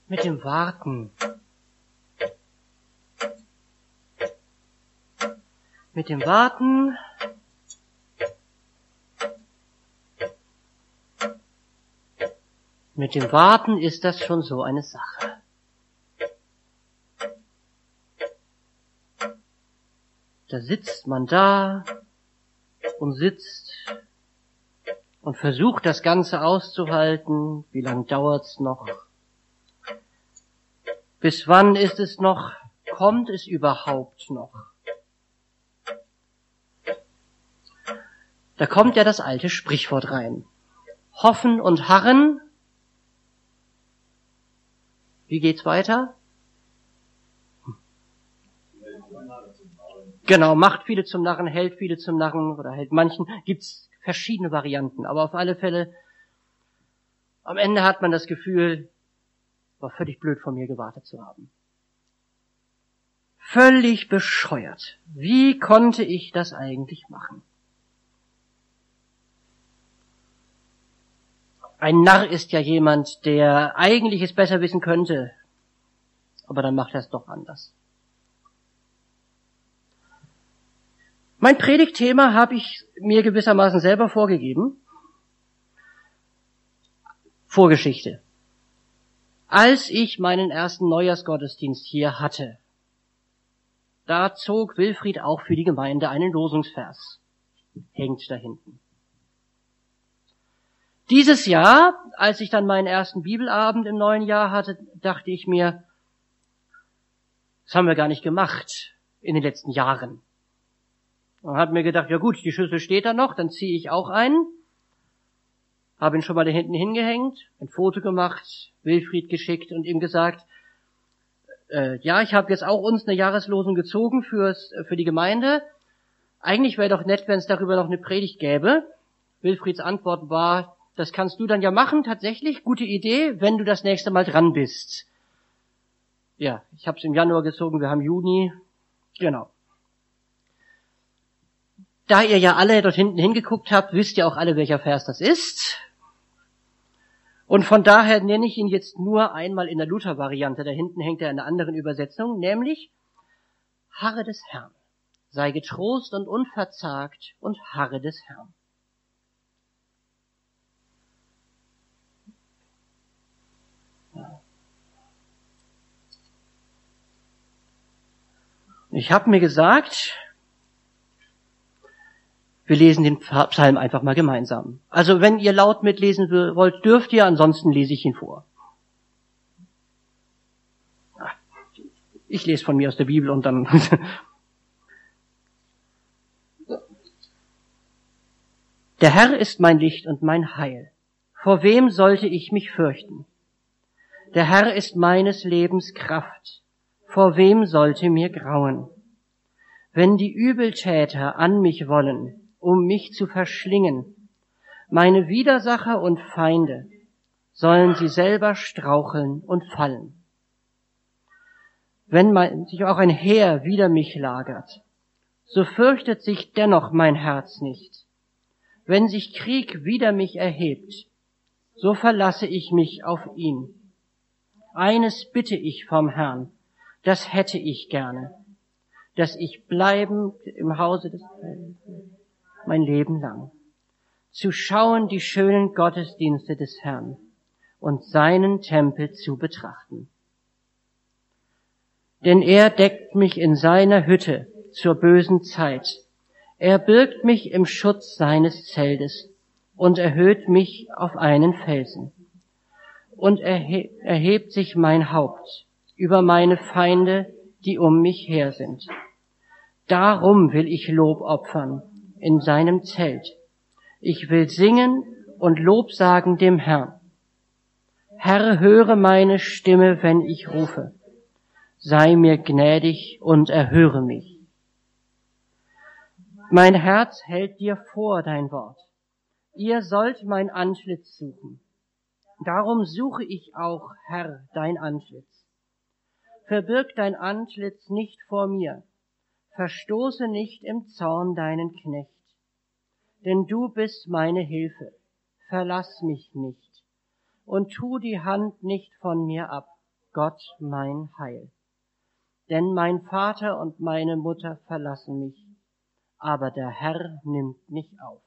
mit dem Warten. Mit dem Warten ist das schon so eine Sache. Da sitzt man da und sitzt und versucht das Ganze auszuhalten. Wie lang dauert's noch? Bis wann ist es noch? Kommt es überhaupt noch? Da kommt ja das alte Sprichwort rein. Hoffen und harren. Wie geht's weiter? Genau, macht viele zum Narren, hält viele zum Narren oder hält manchen. Gibt's verschiedene Varianten, aber auf alle Fälle, am Ende hat man das Gefühl, war völlig blöd von mir gewartet zu haben. Völlig bescheuert. Wie konnte ich das eigentlich machen? Ein Narr ist ja jemand, der eigentlich es besser wissen könnte, aber dann macht er es doch anders. Mein Predigtthema habe ich mir gewissermaßen selber vorgegeben. Vorgeschichte. Als ich meinen ersten Neujahrsgottesdienst hier hatte, da zog Wilfried auch für die Gemeinde einen Losungsvers. Hängt da hinten. Dieses Jahr, als ich dann meinen ersten Bibelabend im neuen Jahr hatte, dachte ich mir, das haben wir gar nicht gemacht in den letzten Jahren. Und habe mir gedacht, ja gut, die Schüssel steht da noch, dann ziehe ich auch einen. Habe ihn schon mal da hinten hingehängt, ein Foto gemacht, Wilfried geschickt und ihm gesagt, ja, ich habe jetzt auch uns eine Jahreslosung gezogen für die Gemeinde. Eigentlich wäre doch nett, wenn es darüber noch eine Predigt gäbe. Wilfrieds Antwort war, das kannst du dann ja machen, tatsächlich, gute Idee, wenn du das nächste Mal dran bist. Ja, ich habe es im Januar gezogen, wir haben Juni, genau. Da ihr ja alle dort hinten hingeguckt habt, wisst ihr auch alle, welcher Vers das ist. Und von daher nenne ich ihn jetzt nur einmal in der Luther-Variante. Da hinten hängt er in einer anderen Übersetzung, nämlich Harre des Herrn. Sei getrost und unverzagt und harre des Herrn. Ich habe mir gesagt, wir lesen den Psalm einfach mal gemeinsam. Also wenn ihr laut mitlesen wollt, dürft ihr, ansonsten lese ich ihn vor. Ich lese von mir aus der Bibel und dann... Der Herr ist mein Licht und mein Heil. Vor wem sollte ich mich fürchten? Der Herr ist meines Lebens Kraft. Vor wem sollte mir grauen? Wenn die Übeltäter an mich wollen, um mich zu verschlingen, meine Widersacher und Feinde, sollen sie selber straucheln und fallen. Wenn sich auch ein Heer wider mich lagert, so fürchtet sich dennoch mein Herz nicht. Wenn sich Krieg wider mich erhebt, so verlasse ich mich auf ihn. Eines bitte ich vom Herrn, das hätte ich gerne, dass ich bleiben im Hause des Herrn mein Leben lang, zu schauen die schönen Gottesdienste des Herrn und seinen Tempel zu betrachten. Denn er deckt mich in seiner Hütte zur bösen Zeit. Er birgt mich im Schutz seines Zeltes und erhöht mich auf einen Felsen. Und erhebt sich mein Haupt über meine Feinde, die um mich her sind. Darum will ich Lob opfern in seinem Zelt. Ich will singen und Lob sagen dem Herrn. Herr, höre meine Stimme, wenn ich rufe. Sei mir gnädig und erhöre mich. Mein Herz hält dir vor dein Wort. Ihr sollt mein Antlitz suchen. Darum suche ich auch, Herr, dein Antlitz. Verbirg dein Antlitz nicht vor mir. Verstoße nicht im Zorn deinen Knecht. Denn du bist meine Hilfe. Verlass mich nicht und tu die Hand nicht von mir ab. Gott mein Heil. Denn mein Vater und meine Mutter verlassen mich, aber der Herr nimmt mich auf.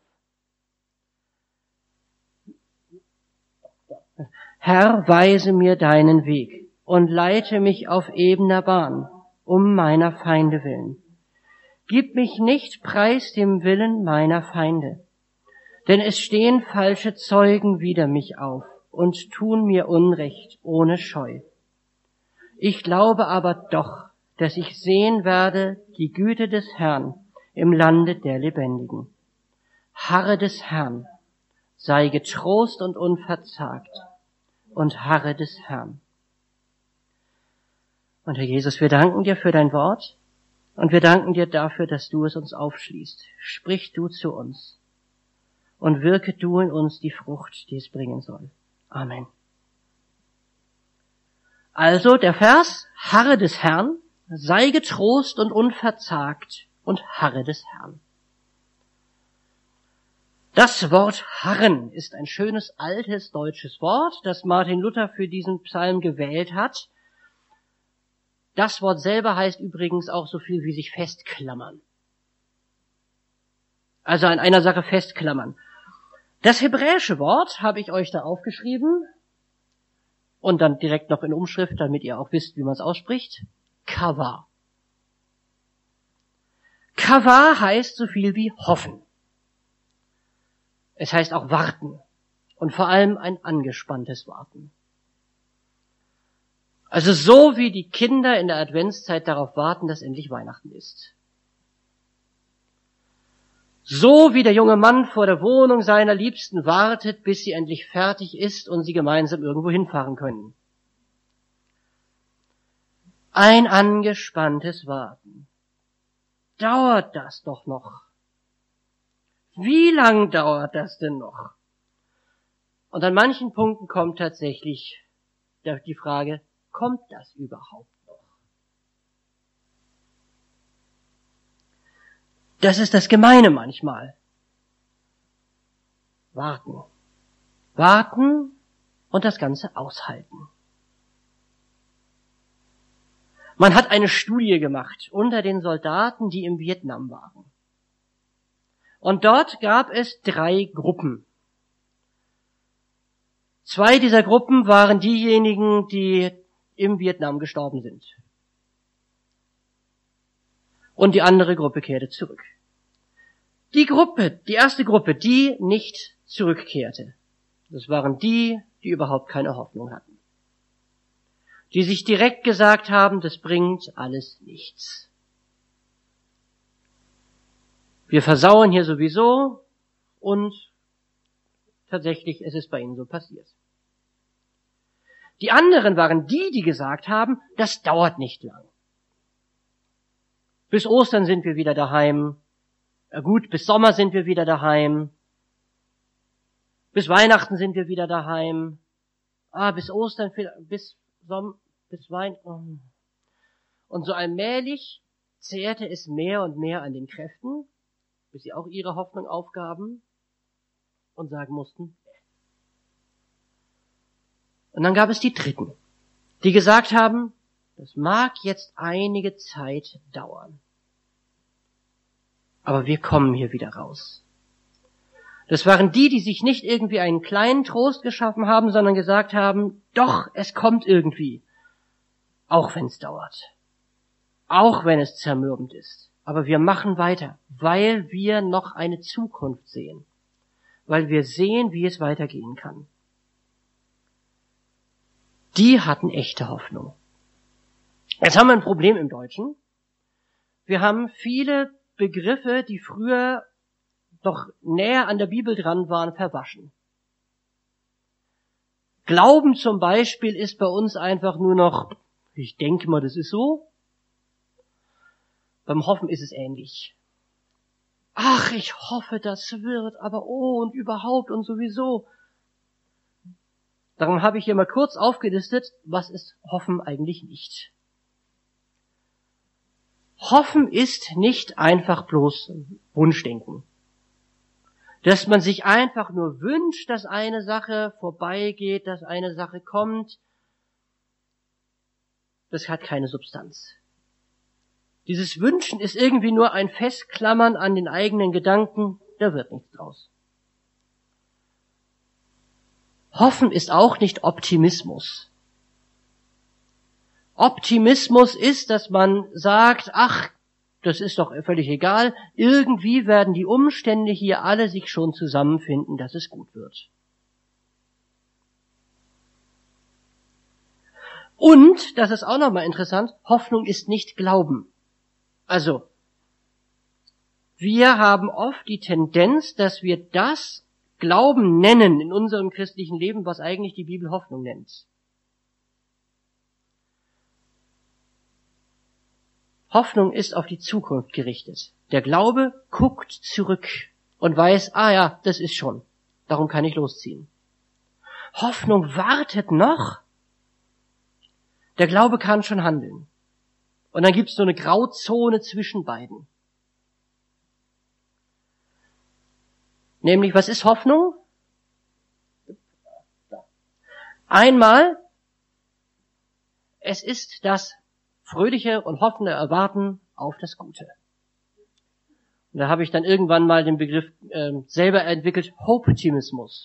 Herr, weise mir deinen Weg und leite mich auf ebener Bahn, um meiner Feinde willen. Gib mich nicht preis dem Willen meiner Feinde, denn es stehen falsche Zeugen wider mich auf und tun mir Unrecht ohne Scheu. Ich glaube aber doch, dass ich sehen werde die Güte des Herrn im Lande der Lebendigen. Harre des Herrn, sei getrost und unverzagt und harre des Herrn. Und Herr Jesus, wir danken dir für dein Wort und wir danken dir dafür, dass du es uns aufschließt. Sprich du zu uns und wirke du in uns die Frucht, die es bringen soll. Amen. Also der Vers, harre des Herrn, sei getrost und unverzagt und harre des Herrn. Das Wort harren ist ein schönes altes deutsches Wort, das Martin Luther für diesen Psalm gewählt hat. Das Wort selber heißt übrigens auch so viel wie sich festklammern. Also an einer Sache festklammern. Das hebräische Wort habe ich euch da aufgeschrieben und dann direkt noch in Umschrift, damit ihr auch wisst, wie man es ausspricht. Kavah. Kavah heißt so viel wie hoffen. Es heißt auch warten und vor allem ein angespanntes Warten. Also so wie die Kinder in der Adventszeit darauf warten, dass endlich Weihnachten ist. So wie der junge Mann vor der Wohnung seiner Liebsten wartet, bis sie endlich fertig ist und sie gemeinsam irgendwo hinfahren können. Ein angespanntes Warten. Dauert das doch noch? Wie lang dauert das denn noch? Und an manchen Punkten kommt tatsächlich die Frage, kommt das überhaupt noch? Das ist das Gemeine manchmal. Warten. Warten und das Ganze aushalten. Man hat eine Studie gemacht unter den Soldaten, die im Vietnam waren. Und dort gab es 3 Gruppen. 2 dieser Gruppen waren diejenigen, die im Vietnam gestorben sind. Und die andere Gruppe kehrte zurück. Die erste Gruppe, die nicht zurückkehrte, das waren die, die überhaupt keine Hoffnung hatten. Die sich direkt gesagt haben, das bringt alles nichts. Wir versauen hier sowieso und tatsächlich ist es bei ihnen so passiert. Die anderen waren die, die gesagt haben, das dauert nicht lang. Bis Ostern sind wir wieder daheim. Gut, bis Sommer sind wir wieder daheim. Bis Weihnachten sind wir wieder daheim. Bis Ostern, bis Weihnachten. Und so allmählich zehrte es mehr und mehr an den Kräften, bis sie auch ihre Hoffnung aufgaben und sagen mussten. Und dann gab es die Dritten, die gesagt haben, das mag jetzt einige Zeit dauern, aber wir kommen hier wieder raus. Das waren die, die sich nicht irgendwie einen kleinen Trost geschaffen haben, sondern gesagt haben, doch, es kommt irgendwie, auch wenn es dauert, auch wenn es zermürbend ist. Aber wir machen weiter, weil wir noch eine Zukunft sehen, weil wir sehen, wie es weitergehen kann. Die hatten echte Hoffnung. Jetzt haben wir ein Problem im Deutschen. Wir haben viele Begriffe, die früher noch näher an der Bibel dran waren, verwaschen. Glauben zum Beispiel ist bei uns einfach nur noch, ich denke mal, das ist so. Beim Hoffen ist es ähnlich. Ach, ich hoffe, das wird, aber und überhaupt und sowieso. Darum habe ich hier mal kurz aufgelistet, was ist Hoffen eigentlich nicht. Hoffen ist nicht einfach bloß Wunschdenken. Dass man sich einfach nur wünscht, dass eine Sache vorbeigeht, dass eine Sache kommt. das hat keine Substanz. Dieses Wünschen ist irgendwie nur ein Festklammern an den eigenen Gedanken, da wird nichts draus. Hoffen ist auch nicht Optimismus. Optimismus ist, dass man sagt, ach, das ist doch völlig egal, irgendwie werden die Umstände hier alle sich schon zusammenfinden, dass es gut wird. Und, das ist auch nochmal interessant, Hoffnung ist nicht Glauben. Also, wir haben oft die Tendenz, dass wir das Glauben nennen in unserem christlichen Leben, was eigentlich die Bibel Hoffnung nennt. Hoffnung ist auf die Zukunft gerichtet. Der Glaube guckt zurück und weiß, ja, das ist schon. Darum kann ich losziehen. Hoffnung wartet noch. Der Glaube kann schon handeln. Und dann gibt es so eine Grauzone zwischen beiden. Nämlich, was ist Hoffnung? Einmal, es ist das fröhliche und hoffende Erwarten auf das Gute. Und da habe ich dann irgendwann mal den Begriff selber entwickelt, Hopetimismus.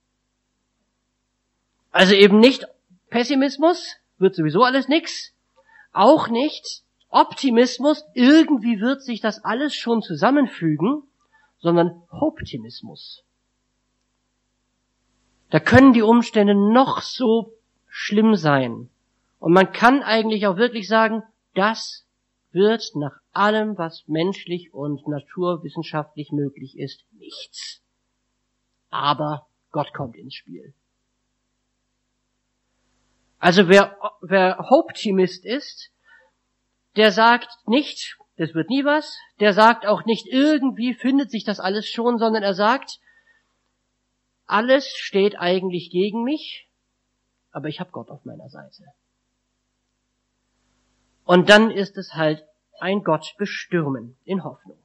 Also eben nicht Pessimismus, wird sowieso alles nix, auch nicht Optimismus, irgendwie wird sich das alles schon zusammenfügen, sondern Hopetimismus. Da können die Umstände noch so schlimm sein. Und man kann eigentlich auch wirklich sagen, das wird nach allem, was menschlich und naturwissenschaftlich möglich ist, nichts. Aber Gott kommt ins Spiel. Also wer Hoptimist ist, der sagt nicht, das wird nie was, der sagt auch nicht, irgendwie findet sich das alles schon, sondern er sagt, alles steht eigentlich gegen mich, aber ich habe Gott auf meiner Seite. Und dann ist es halt ein Gott bestürmen in Hoffnung.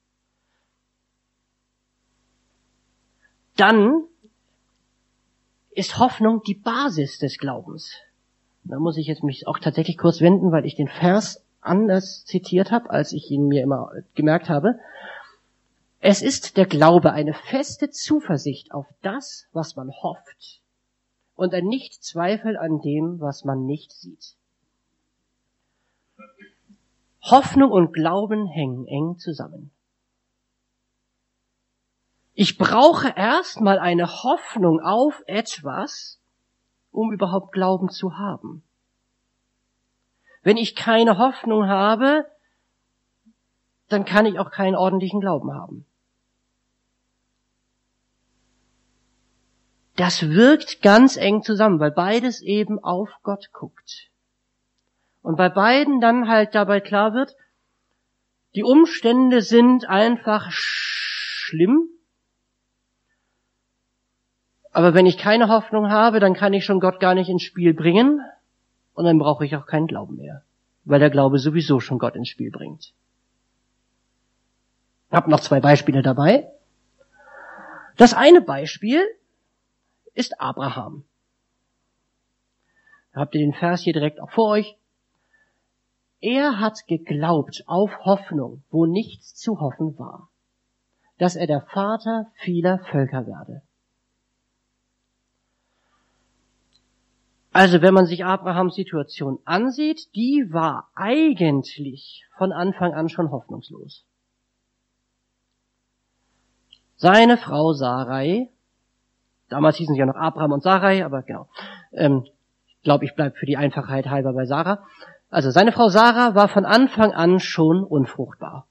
Dann ist Hoffnung die Basis des Glaubens. Da muss ich jetzt mich auch tatsächlich kurz wenden, weil ich den Vers anders zitiert habe, als ich ihn mir immer gemerkt habe. Es ist der Glaube eine feste Zuversicht auf das, was man hofft, und ein Nichtzweifel an dem, was man nicht sieht. Hoffnung und Glauben hängen eng zusammen. Ich brauche erstmal eine Hoffnung auf etwas, um überhaupt Glauben zu haben. Wenn ich keine Hoffnung habe, dann kann ich auch keinen ordentlichen Glauben haben. Das wirkt ganz eng zusammen, weil beides eben auf Gott guckt. Und bei beiden dann halt dabei klar wird, die Umstände sind einfach schlimm. Aber wenn ich keine Hoffnung habe, dann kann ich schon Gott gar nicht ins Spiel bringen. Und dann brauche ich auch keinen Glauben mehr, weil der Glaube sowieso schon Gott ins Spiel bringt. Ich habe noch 2 Beispiele dabei. Das eine Beispiel ist Abraham. Da habt ihr den Vers hier direkt auch vor euch. Er hat geglaubt auf Hoffnung, wo nichts zu hoffen war, dass er der Vater vieler Völker werde. Also wenn man sich Abrahams Situation ansieht, die war eigentlich von Anfang an schon hoffnungslos. Seine Frau Sarai, damals hießen sie ja noch Abraham und Sarai, aber genau, ich glaube, ich bleibe für die Einfachheit halber bei Sarah. Also seine Frau Sarah war von Anfang an schon unfruchtbar.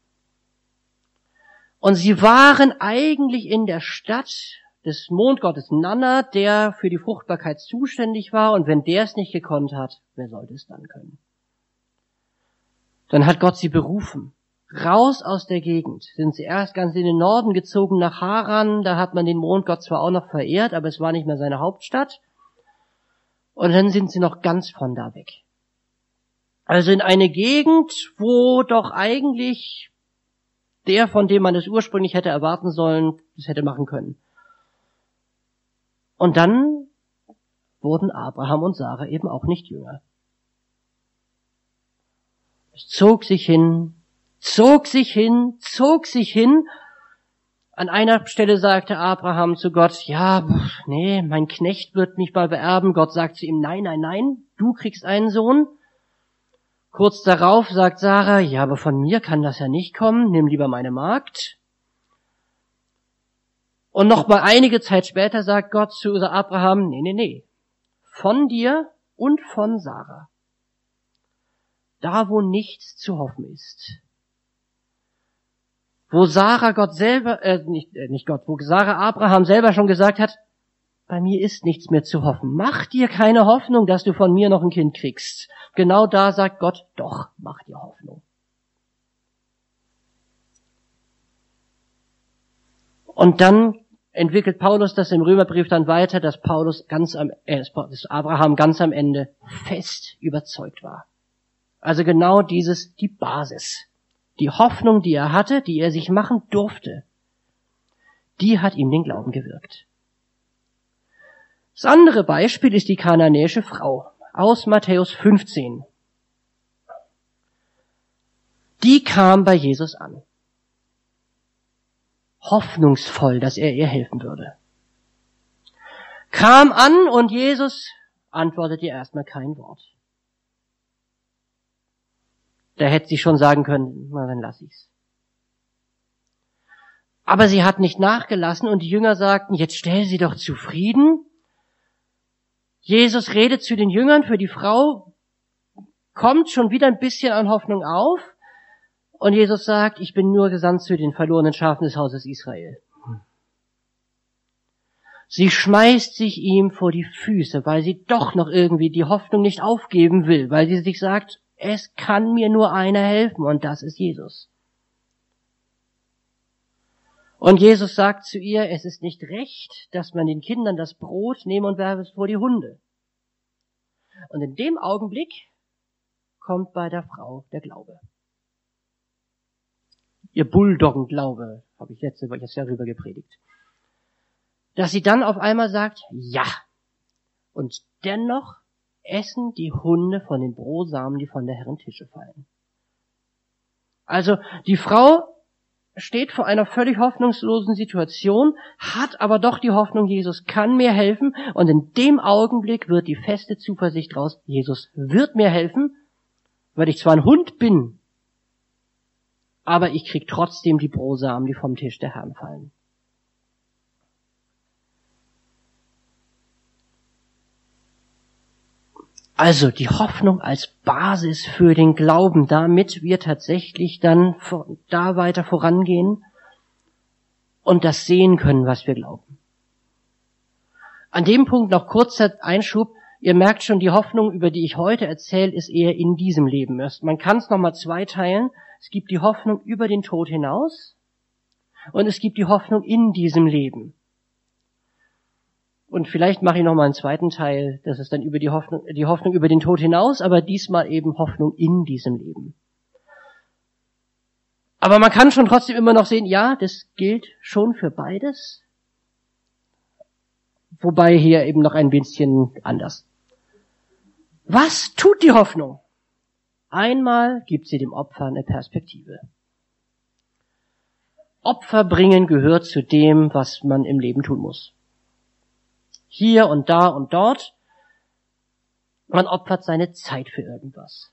Und sie waren eigentlich in der Stadt des Mondgottes Nanna, der für die Fruchtbarkeit zuständig war, und wenn der es nicht gekonnt hat, wer sollte es dann können? Dann hat Gott sie berufen. Raus aus der Gegend. Sind sie erst ganz in den Norden gezogen nach Haran, da hat man den Mondgott zwar auch noch verehrt, aber es war nicht mehr seine Hauptstadt. Und dann sind sie noch ganz von da weg. Also in eine Gegend, wo doch eigentlich der, von dem man es ursprünglich hätte erwarten sollen, das hätte machen können. Und dann wurden Abraham und Sarah eben auch nicht jünger. Es zog sich hin, zog sich hin, zog sich hin. An einer Stelle sagte Abraham zu Gott, ja, nee, mein Knecht wird mich mal beerben. Gott sagt zu ihm, nein, nein, nein, du kriegst einen Sohn. Kurz darauf sagt Sarah, ja, aber von mir kann das ja nicht kommen, nimm lieber meine Magd. Und noch mal einige Zeit später sagt Gott zu Abraham, nee, von dir und von Sarah. Da, wo nichts zu hoffen ist. Wo Sarah wo Sarah Abraham selber schon gesagt hat, bei mir ist nichts mehr zu hoffen. Mach dir keine Hoffnung, dass du von mir noch ein Kind kriegst. Genau da sagt Gott, doch, mach dir Hoffnung. Und dann entwickelt Paulus das im Römerbrief dann weiter, dass Abraham ganz am Ende fest überzeugt war. Also genau die Basis. Die Hoffnung, die er hatte, die er sich machen durfte, die hat ihm den Glauben gewirkt. Das andere Beispiel ist die kananäische Frau aus Matthäus 15. Die kam bei Jesus an. Hoffnungsvoll, dass er ihr helfen würde. Kam an und Jesus antwortete ihr erstmal kein Wort. Da hätte sie schon sagen können, na dann lass ich's. Aber sie hat nicht nachgelassen und die Jünger sagten, jetzt stell sie doch zufrieden. Jesus redet zu den Jüngern, für die Frau kommt schon wieder ein bisschen an Hoffnung auf. Und Jesus sagt, ich bin nur gesandt zu den verlorenen Schafen des Hauses Israel. Sie schmeißt sich ihm vor die Füße, weil sie doch noch irgendwie die Hoffnung nicht aufgeben will, weil sie sich sagt, es kann mir nur einer helfen und das ist Jesus. Und Jesus sagt zu ihr, es ist nicht recht, dass man den Kindern das Brot nehme und werfe es vor die Hunde. Und in dem Augenblick kommt bei der Frau der Glaube. Ihr Bulldoggen-Glaube, habe ich letzte Woche darüber gepredigt. Dass sie dann auf einmal sagt, ja. Und dennoch essen die Hunde von den Brosamen, die von der Herren Tische fallen. Also die Frau steht vor einer völlig hoffnungslosen Situation, hat aber doch die Hoffnung, Jesus kann mir helfen. Und in dem Augenblick wird die feste Zuversicht raus, Jesus wird mir helfen, weil ich zwar ein Hund bin, aber ich krieg trotzdem die Brosamen, die vom Tisch der Herren fallen. Also die Hoffnung als Basis für den Glauben, damit wir tatsächlich dann da weiter vorangehen und das sehen können, was wir glauben. An dem Punkt noch kurzer Einschub. Ihr merkt schon, die Hoffnung, über die ich heute erzähle, ist eher in diesem Leben. Man kann es nochmal zweiteilen. Es gibt die Hoffnung über den Tod hinaus und es gibt die Hoffnung in diesem Leben. Und vielleicht mache ich noch mal einen zweiten Teil, das ist dann über die Hoffnung über den Tod hinaus, aber diesmal eben Hoffnung in diesem Leben. Aber man kann schon trotzdem immer noch sehen, ja, das gilt schon für beides. Wobei hier eben noch ein bisschen anders. Was tut die Hoffnung? Einmal gibt sie dem Opfer eine Perspektive. Opfer bringen gehört zu dem, was man im Leben tun muss. Hier und da und dort. Man opfert seine Zeit für irgendwas.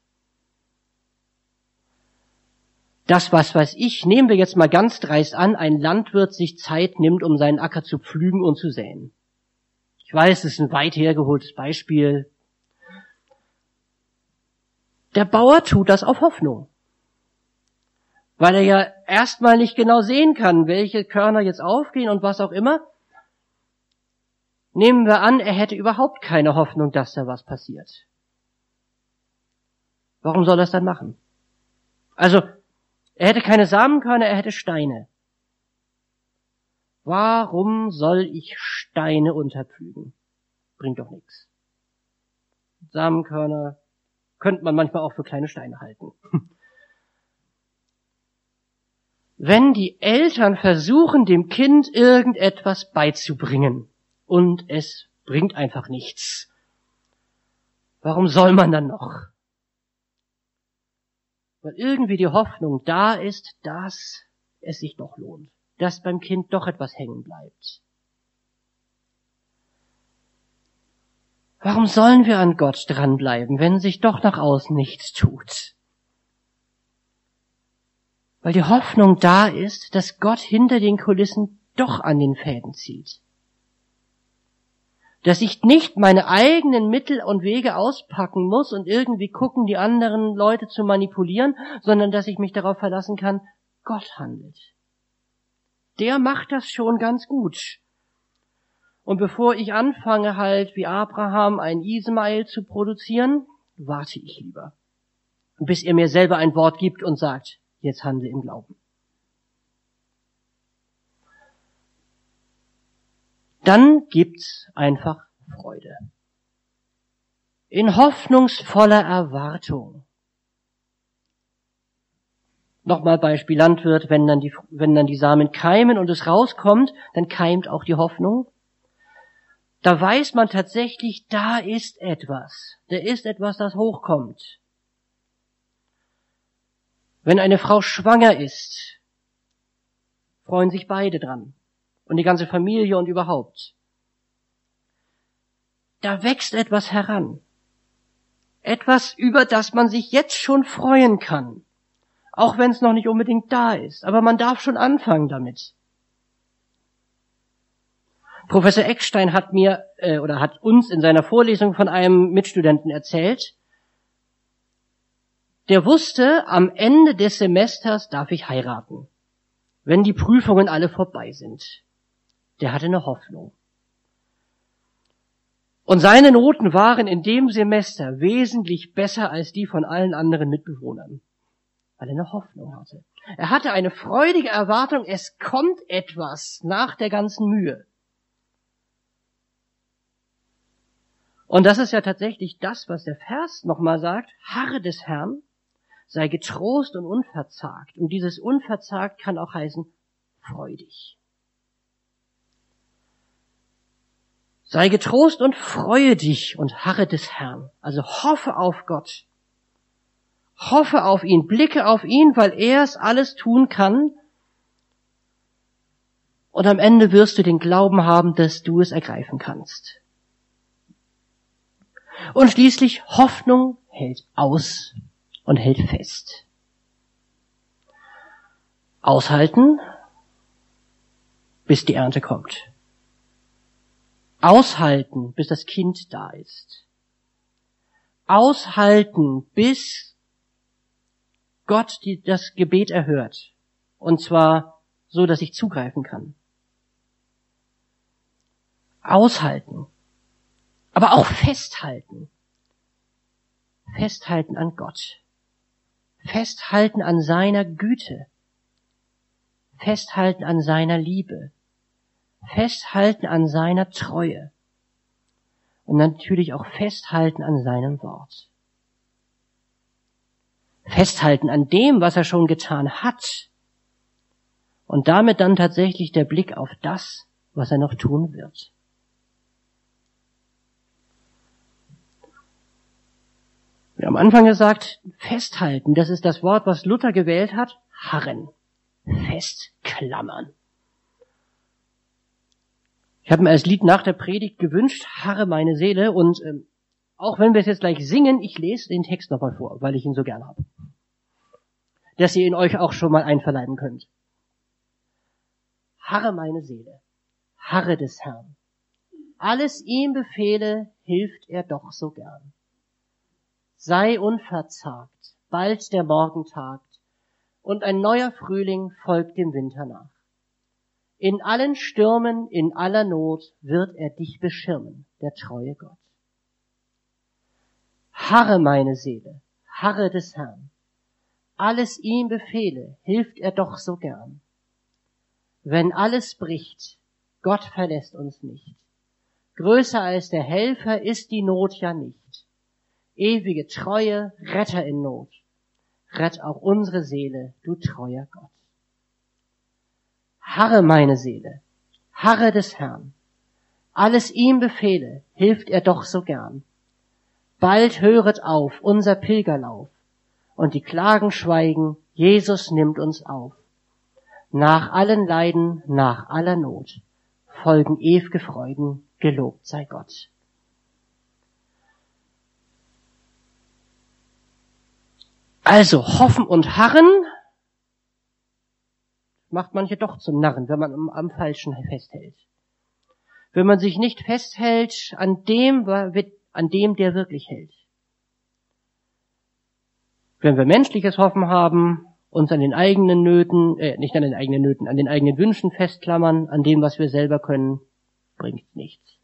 Das, was weiß ich, nehmen wir jetzt mal ganz dreist an, ein Landwirt sich Zeit nimmt, um seinen Acker zu pflügen und zu säen. Ich weiß, es ist ein weit hergeholtes Beispiel. Der Bauer tut das auf Hoffnung. Weil er ja erstmal nicht genau sehen kann, welche Körner jetzt aufgehen und was auch immer. Nehmen wir an, er hätte überhaupt keine Hoffnung, dass da was passiert. Warum soll er es dann machen? Also, er hätte keine Samenkörner, er hätte Steine. Warum soll ich Steine unterpflügen? Bringt doch nichts. Samenkörner könnte man manchmal auch für kleine Steine halten. Wenn die Eltern versuchen, dem Kind irgendetwas beizubringen und es bringt einfach nichts, warum soll man dann noch? Weil irgendwie die Hoffnung da ist, dass es sich doch lohnt, dass beim Kind doch etwas hängen bleibt. Warum sollen wir an Gott dranbleiben, wenn sich doch nach außen nichts tut? Weil die Hoffnung da ist, dass Gott hinter den Kulissen doch an den Fäden zieht. Dass ich nicht meine eigenen Mittel und Wege auspacken muss und irgendwie gucken, die anderen Leute zu manipulieren, sondern dass ich mich darauf verlassen kann, Gott handelt. Der macht das schon ganz gut. Und bevor ich anfange, halt wie Abraham ein Ismael zu produzieren, warte ich lieber, bis er mir selber ein Wort gibt und sagt, jetzt handle im Glauben. Dann gibt's einfach Freude. In hoffnungsvoller Erwartung. Nochmal Beispiel Landwirt, wenn dann die Samen keimen und es rauskommt, dann keimt auch die Hoffnung. Da weiß man tatsächlich, da ist etwas. Da ist etwas, das hochkommt. Wenn eine Frau schwanger ist, freuen sich beide dran. Und die ganze Familie und überhaupt. Da wächst etwas heran. Etwas, über das man sich jetzt schon freuen kann. Auch wenn es noch nicht unbedingt da ist. Aber man darf schon anfangen damit. Professor Eckstein hat uns in seiner Vorlesung von einem Mitstudenten erzählt, der wusste, am Ende des Semesters darf ich heiraten, wenn die Prüfungen alle vorbei sind. Der hatte eine Hoffnung. Und seine Noten waren in dem Semester wesentlich besser als die von allen anderen Mitbewohnern, weil er eine Hoffnung hatte. Er hatte eine freudige Erwartung, es kommt etwas nach der ganzen Mühe. Und das ist ja tatsächlich das, was der Vers nochmal sagt, harre des Herrn, sei getrost und unverzagt. Und dieses unverzagt kann auch heißen, freudig. Sei getrost und freue dich und harre des Herrn. Also hoffe auf Gott. Hoffe auf ihn, blicke auf ihn, weil er es alles tun kann. Und am Ende wirst du den Glauben haben, dass du es ergreifen kannst. Und schließlich, Hoffnung hält aus und hält fest. Aushalten, bis die Ernte kommt. Aushalten, bis das Kind da ist. Aushalten, bis Gott das Gebet erhört. Und zwar so, dass ich zugreifen kann. Aushalten. Aber auch festhalten. Festhalten an Gott. Festhalten an seiner Güte. Festhalten an seiner Liebe. Festhalten an seiner Treue. Und natürlich auch festhalten an seinem Wort. Festhalten an dem, was er schon getan hat. Und damit dann tatsächlich der Blick auf das, was er noch tun wird. Wir haben am Anfang gesagt, festhalten, das ist das Wort, was Luther gewählt hat, harren, festklammern. Ich habe mir als Lied nach der Predigt gewünscht, harre meine Seele, und auch wenn wir es jetzt gleich singen, ich lese den Text nochmal vor, weil ich ihn so gern habe. Dass ihr ihn euch auch schon mal einverleiben könnt. Harre meine Seele, harre des Herrn. Alles ihm befehle, hilft er doch so gern. Sei unverzagt, bald der Morgen tagt, und ein neuer Frühling folgt dem Winter nach. In allen Stürmen, in aller Not wird er dich beschirmen, der treue Gott. Harre meine Seele, harre des Herrn. Alles ihm befehle, hilft er doch so gern. Wenn alles bricht, Gott verlässt uns nicht. Größer als der Helfer ist die Not ja nicht. Ewige Treue, Retter in Not. Rett auch unsere Seele, du treuer Gott. Harre meine Seele, harre des Herrn. Alles ihm befehle, hilft er doch so gern. Bald höret auf unser Pilgerlauf, und die Klagen schweigen. Jesus nimmt uns auf. Nach allen Leiden, nach aller Not folgen ew'ge Freuden, gelobt sei Gott. Also hoffen und harren macht manche doch zum Narren, wenn man am Falschen festhält. Wenn man sich nicht festhält an dem, der wirklich hält. Wenn wir menschliches Hoffen haben, uns an den eigenen Nöten, nicht an den eigenen Nöten, an den eigenen Wünschen festklammern, an dem, was wir selber können, bringt nichts.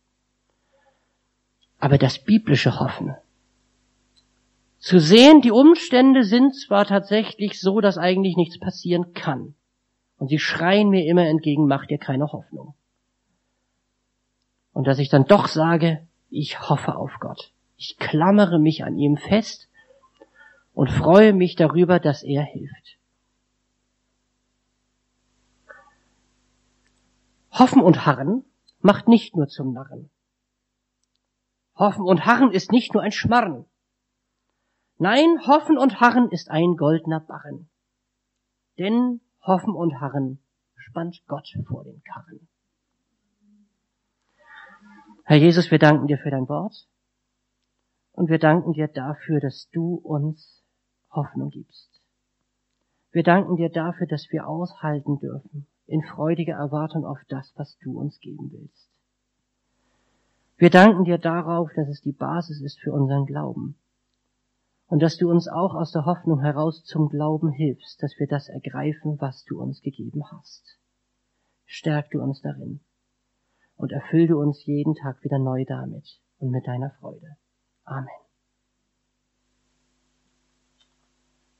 Aber das biblische Hoffen, zu sehen, die Umstände sind zwar tatsächlich so, dass eigentlich nichts passieren kann. Und sie schreien mir immer entgegen, mach dir keine Hoffnung. Und dass ich dann doch sage, ich hoffe auf Gott. Ich klammere mich an ihm fest und freue mich darüber, dass er hilft. Hoffen und Harren macht nicht nur zum Narren. Hoffen und Harren ist nicht nur ein Schmarren. Nein, Hoffen und Harren ist ein goldener Barren. Denn Hoffen und Harren spannt Gott vor den Karren. Herr Jesus, wir danken dir für dein Wort und wir danken dir dafür, dass du uns Hoffnung gibst. Wir danken dir dafür, dass wir aushalten dürfen in freudiger Erwartung auf das, was du uns geben willst. Wir danken dir darauf, dass es die Basis ist für unseren Glauben und dass du uns auch aus der Hoffnung heraus zum Glauben hilfst, dass wir das ergreifen, was du uns gegeben hast. Stärk du uns darin und erfüll du uns jeden Tag wieder neu damit und mit deiner Freude. Amen.